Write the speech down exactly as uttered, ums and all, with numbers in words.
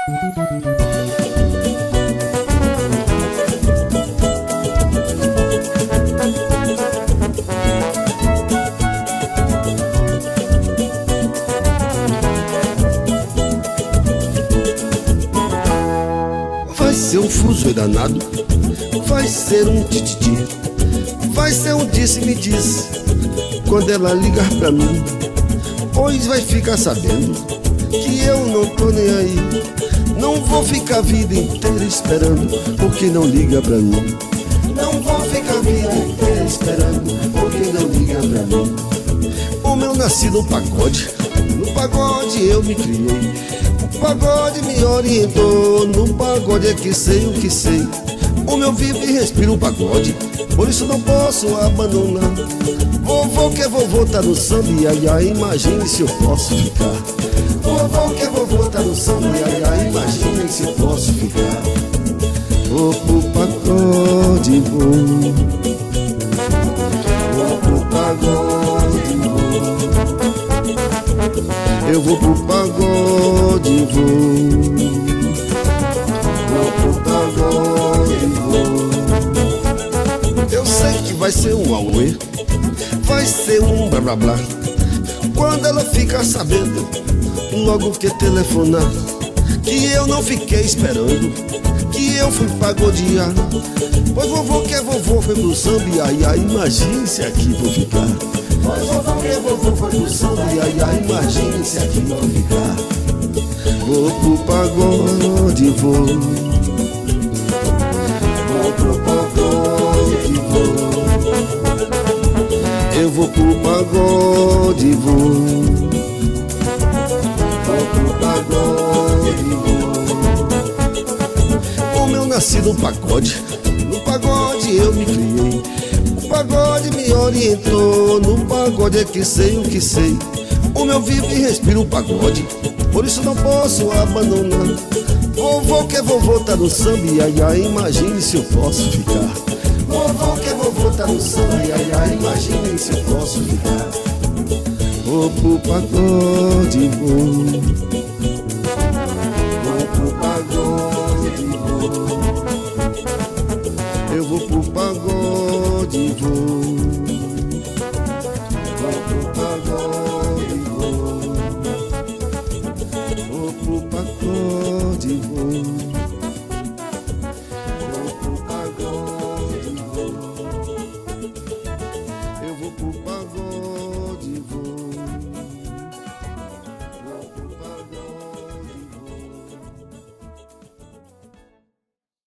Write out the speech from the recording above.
Vai ser um fuso danado, vai ser um tititi, vai ser um disse-me-diz quando ela ligar pra mim, pois vai ficar sabendo que eu não tô nem aí. Não vou ficar a vida inteira esperando porque não liga pra mim. Não vou ficar a vida inteira esperando porque não liga pra mim. Como eu nasci no pagode, no pagode eu me criei, o pagode me orientou, no pagode é que sei o que sei. O meu vivo e respiro o pagode, por isso não posso abandonar. Vovô que é vovô tá no samba, e ai ai, imagine se eu posso ficar. Vovô que é vovô tá no samba, e ai ai, imagine se eu posso ficar. Vou pro pagode, vou, vou pro pagode, vou. Eu vou pro pagode, vou, vou pro pagode, vou. Eu sei que vai ser um auê, vai ser um blá blá blá, quando ela ficar sabendo, logo que telefonar, que eu não fiquei esperando, que eu fui pagodear. Pois vovô que é vovô foi pro samba, e ai ai, imagine se aqui vou ficar. Pois vovô que é vovô foi pro samba, e ai ai, imagine se aqui vou ficar. Vou pro pagode, vou, vou pro pagode, vou. Eu vou pro pagode, vou, vou pro pagode, vou. Como eu nasci no pagode, no pagode eu me criei, o pagode me orientou, no pagode é que sei o que sei. O meu vivo e respiro o pagode, por isso não posso abandonar. Vovô que é vovô tá no samba, e ai ai, imagine se eu posso ficar. Vovô que é vovô tá no samba, e ai ai, imagine se eu posso ficar. Vou pro pagode,